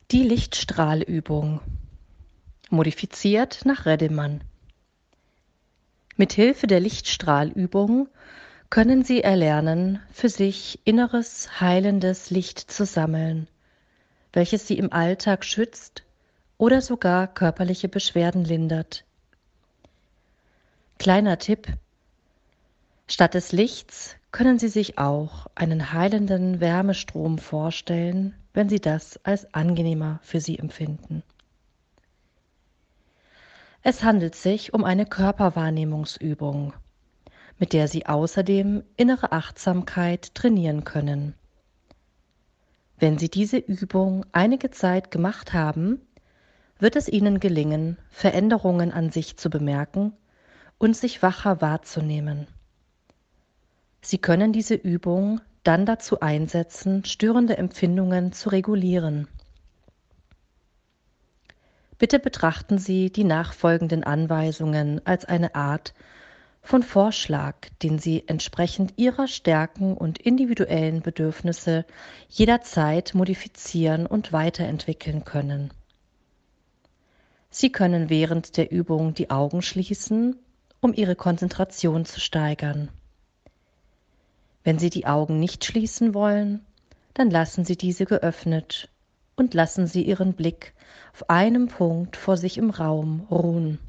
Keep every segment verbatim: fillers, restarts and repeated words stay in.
Die Lichtstrahlübung, modifiziert nach Reddemann. Mithilfe der Lichtstrahlübung können Sie erlernen, für sich inneres, heilendes Licht zu sammeln, welches Sie im Alltag schützt oder sogar körperliche Beschwerden lindert. Kleiner Tipp: Statt des Lichts können Sie sich auch einen heilenden Wärmestrom vorstellen, wenn Sie das als angenehmer für Sie empfinden. Es handelt sich um eine Körperwahrnehmungsübung, mit der Sie außerdem innere Achtsamkeit trainieren können. Wenn Sie diese Übung einige Zeit gemacht haben, wird es Ihnen gelingen, Veränderungen an sich zu bemerken und sich wacher wahrzunehmen. Sie können diese Übung dann dazu einsetzen, störende Empfindungen zu regulieren. Bitte betrachten Sie die nachfolgenden Anweisungen als eine Art von Vorschlag, den Sie entsprechend Ihrer Stärken und individuellen Bedürfnisse jederzeit modifizieren und weiterentwickeln können. Sie können während der Übung die Augen schließen, um Ihre Konzentration zu steigern. Wenn Sie die Augen nicht schließen wollen, dann lassen Sie diese geöffnet und lassen Sie Ihren Blick auf einem Punkt vor sich im Raum ruhen.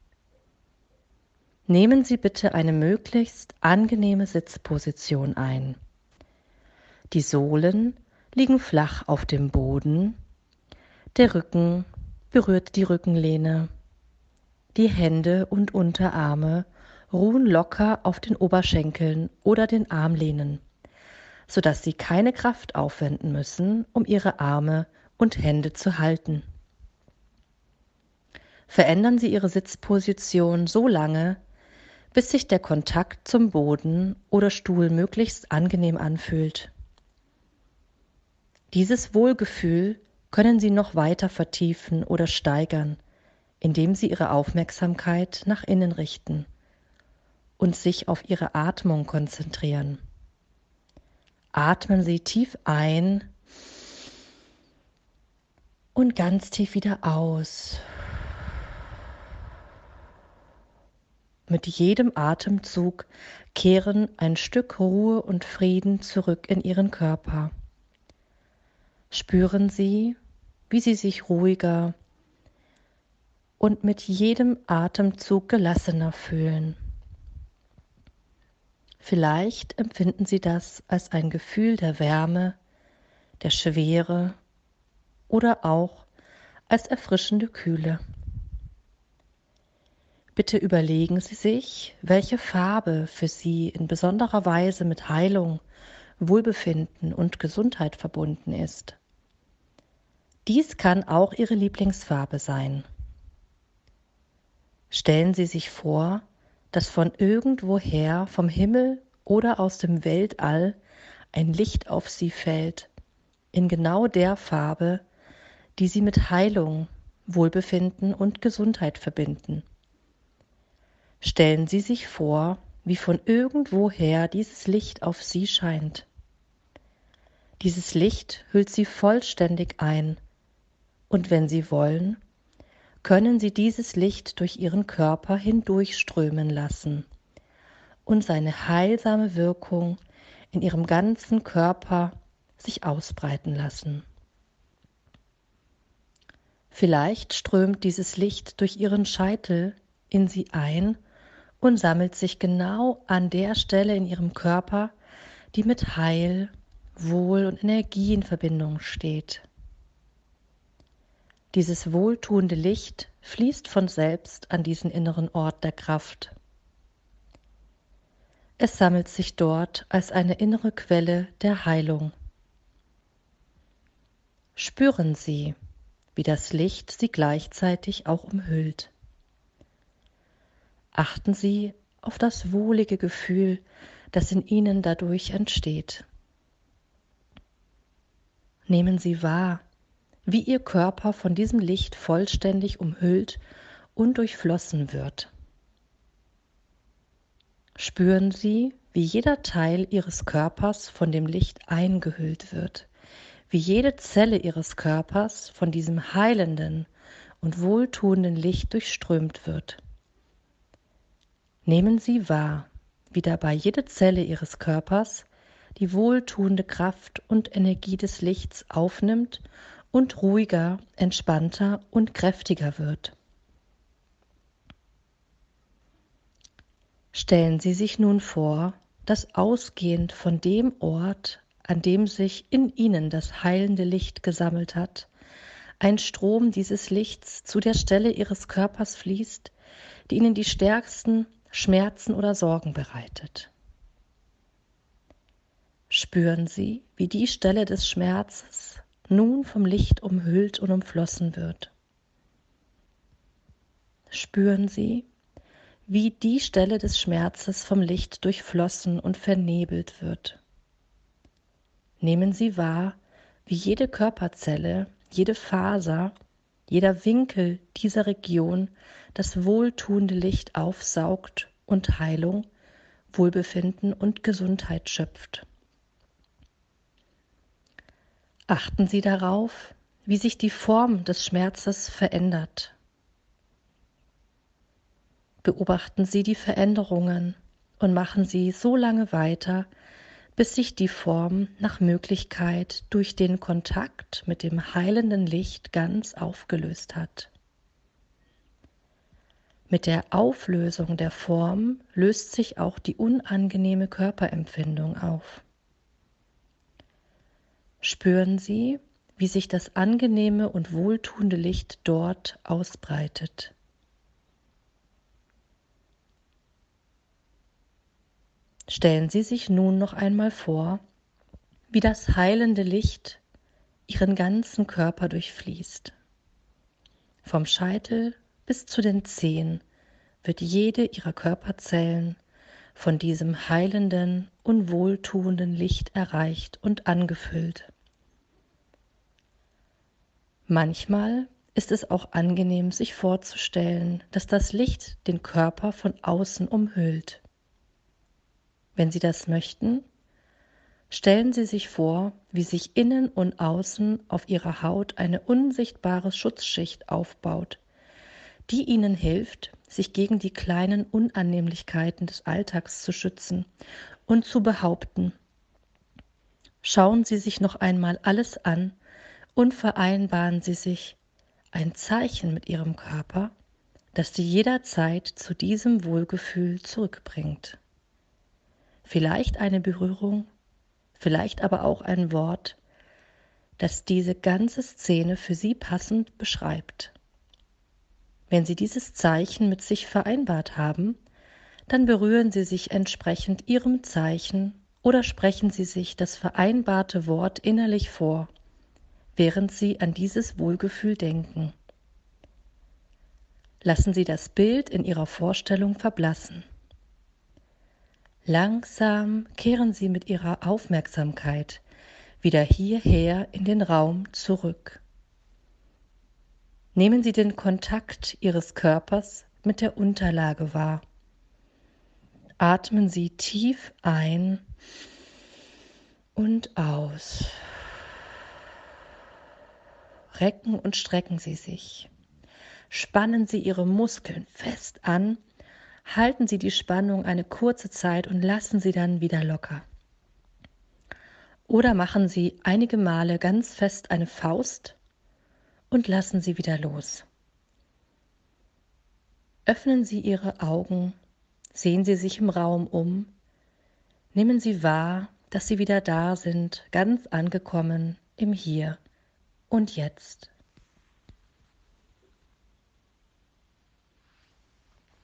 Nehmen Sie bitte eine möglichst angenehme Sitzposition ein. Die Sohlen liegen flach auf dem Boden, der Rücken berührt die Rückenlehne, die Hände und Unterarme ruhen locker auf den Oberschenkeln oder den Armlehnen, sodass Sie keine Kraft aufwenden müssen, um Ihre Arme und Hände zu halten. Verändern Sie Ihre Sitzposition so lange, bis sich der Kontakt zum Boden oder Stuhl möglichst angenehm anfühlt. Dieses Wohlgefühl können Sie noch weiter vertiefen oder steigern, indem Sie Ihre Aufmerksamkeit nach innen richten und sich auf Ihre Atmung konzentrieren. Atmen Sie tief ein und ganz tief wieder aus. Mit jedem Atemzug kehren ein Stück Ruhe und Frieden zurück in Ihren Körper. Spüren Sie, wie Sie sich ruhiger und mit jedem Atemzug gelassener fühlen. Vielleicht empfinden Sie das als ein Gefühl der Wärme, der Schwere oder auch als erfrischende Kühle. Bitte überlegen Sie sich, welche Farbe für Sie in besonderer Weise mit Heilung, Wohlbefinden und Gesundheit verbunden ist. Dies kann auch Ihre Lieblingsfarbe sein. Stellen Sie sich vor, dass von irgendwoher, vom Himmel oder aus dem Weltall, ein Licht auf Sie fällt, in genau der Farbe, die Sie mit Heilung, Wohlbefinden und Gesundheit verbinden. Stellen Sie sich vor, wie von irgendwoher dieses Licht auf Sie scheint. Dieses Licht hüllt Sie vollständig ein, und wenn Sie wollen, können Sie dieses Licht durch Ihren Körper hindurchströmen lassen und seine heilsame Wirkung in Ihrem ganzen Körper sich ausbreiten lassen. Vielleicht strömt dieses Licht durch Ihren Scheitel in Sie ein und sammelt sich genau an der Stelle in Ihrem Körper, die mit Heil, Wohl und Energie in Verbindung steht. Dieses wohltuende Licht fließt von selbst an diesen inneren Ort der Kraft. Es sammelt sich dort als eine innere Quelle der Heilung. Spüren Sie, wie das Licht Sie gleichzeitig auch umhüllt. Achten Sie auf das wohlige Gefühl, das in Ihnen dadurch entsteht. Nehmen Sie wahr, wie Ihr Körper von diesem Licht vollständig umhüllt und durchflossen wird. Spüren Sie, wie jeder Teil Ihres Körpers von dem Licht eingehüllt wird, wie jede Zelle Ihres Körpers von diesem heilenden und wohltuenden Licht durchströmt wird. Nehmen Sie wahr, wie dabei jede Zelle Ihres Körpers die wohltuende Kraft und Energie des Lichts aufnimmt und ruhiger, entspannter und kräftiger wird. Stellen Sie sich nun vor, dass ausgehend von dem Ort, an dem sich in Ihnen das heilende Licht gesammelt hat, ein Strom dieses Lichts zu der Stelle Ihres Körpers fließt, die Ihnen die stärksten Schmerzen oder Sorgen bereitet. Spüren Sie, wie die Stelle des Schmerzes nun vom Licht umhüllt und umflossen wird. Spüren Sie, wie die Stelle des Schmerzes vom Licht durchflossen und vernebelt wird. Nehmen Sie wahr, wie jede Körperzelle, jede Faser, jeder Winkel dieser Region das wohltuende Licht aufsaugt und Heilung, Wohlbefinden und Gesundheit schöpft. Achten Sie darauf, wie sich die Form des Schmerzes verändert. Beobachten Sie die Veränderungen und machen Sie so lange weiter, bis sich die Form nach Möglichkeit durch den Kontakt mit dem heilenden Licht ganz aufgelöst hat. Mit der Auflösung der Form löst sich auch die unangenehme Körperempfindung auf. Spüren Sie, wie sich das angenehme und wohltuende Licht dort ausbreitet. Stellen Sie sich nun noch einmal vor, wie das heilende Licht Ihren ganzen Körper durchfließt. Vom Scheitel bis zu den Zehen wird jede Ihrer Körperzellen von diesem heilenden und wohltuenden Licht erreicht und angefüllt. Manchmal ist es auch angenehm, sich vorzustellen, dass das Licht den Körper von außen umhüllt. Wenn Sie das möchten, stellen Sie sich vor, wie sich innen und außen auf Ihrer Haut eine unsichtbare Schutzschicht aufbaut, die Ihnen hilft, sich gegen die kleinen Unannehmlichkeiten des Alltags zu schützen und zu behaupten. Schauen Sie sich noch einmal alles an und vereinbaren Sie sich ein Zeichen mit Ihrem Körper, das Sie jederzeit zu diesem Wohlgefühl zurückbringt. Vielleicht eine Berührung, vielleicht aber auch ein Wort, das diese ganze Szene für Sie passend beschreibt. Wenn Sie dieses Zeichen mit sich vereinbart haben, dann berühren Sie sich entsprechend Ihrem Zeichen oder sprechen Sie sich das vereinbarte Wort innerlich vor, während Sie an dieses Wohlgefühl denken. Lassen Sie das Bild in Ihrer Vorstellung verblassen. Langsam kehren Sie mit Ihrer Aufmerksamkeit wieder hierher in den Raum zurück. Nehmen Sie den Kontakt Ihres Körpers mit der Unterlage wahr. Atmen Sie tief ein und aus. Recken und strecken Sie sich. Spannen Sie Ihre Muskeln fest an, halten Sie die Spannung eine kurze Zeit und lassen Sie dann wieder locker. Oder machen Sie einige Male ganz fest eine Faust und lassen Sie wieder los. Öffnen Sie Ihre Augen, sehen Sie sich im Raum um, nehmen Sie wahr, dass Sie wieder da sind, ganz angekommen im Hier und Jetzt.